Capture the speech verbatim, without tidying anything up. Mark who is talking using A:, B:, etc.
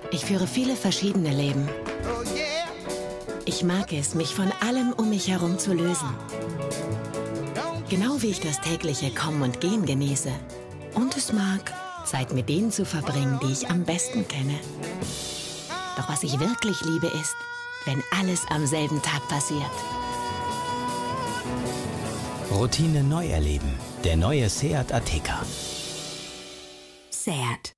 A: Ich führe viele verschiedene Leben. Ich mag es, mich von allem um mich herum zu lösen. Genau wie ich das tägliche Kommen und Gehen genieße. Und es mag, Zeit mit denen zu verbringen, die ich am besten kenne. Doch was ich wirklich liebe ist, wenn alles am selben Tag passiert.
B: Routine neu erleben. Der neue Seat Ateca.
A: Seat.